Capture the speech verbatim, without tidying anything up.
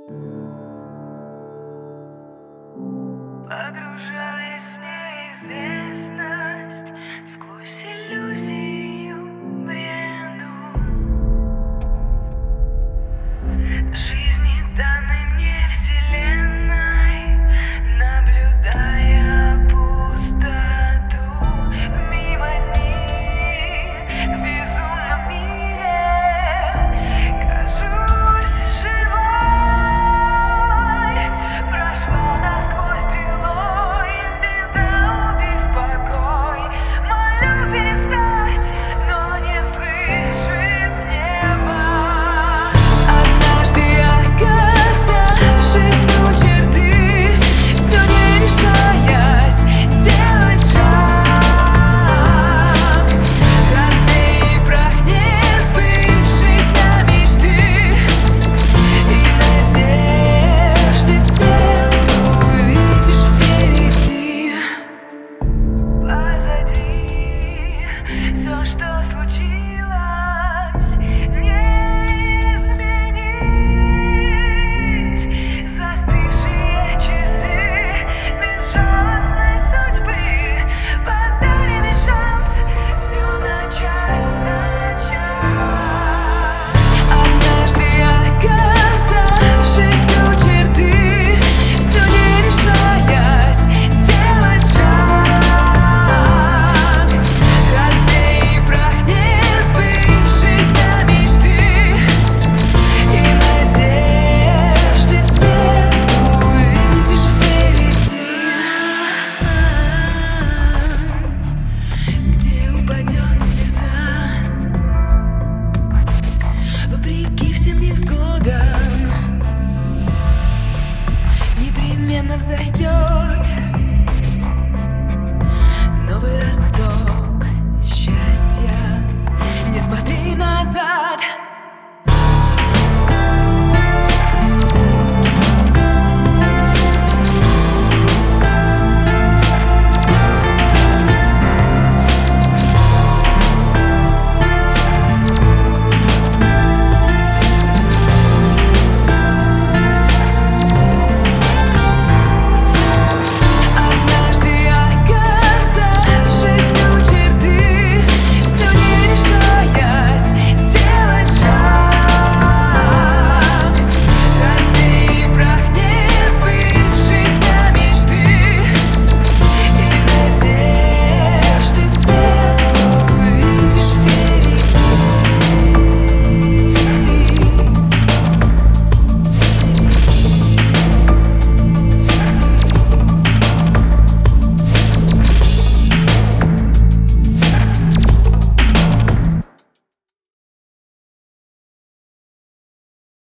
Погружаясь в неизвестность, сквозь иллюзию бреду жизни, данной мне вселенной, наблюдая пустоту мимо них, в безумном мире кажусь живой. Прошла насквозь стрелой, иногда убив покой. Молю перестать, но не слышит небо. Однажды оказавшись у черты, все не решаясь сделать шаг, развей прах не сбывшейся мечты и надежды свет увидишь впереди. Позади все, что случилось, не изменить. Застывшие часы безжалостной судьбы, подаренный шанс все начать сначала. Однажды оказавшись у черты, все не решаясь сделать шаг, развей прах не сбывшейся мечты и надежды свет увидишь впереди. Где упадет слеза, вопреки всем невзгодам, непременно взойдет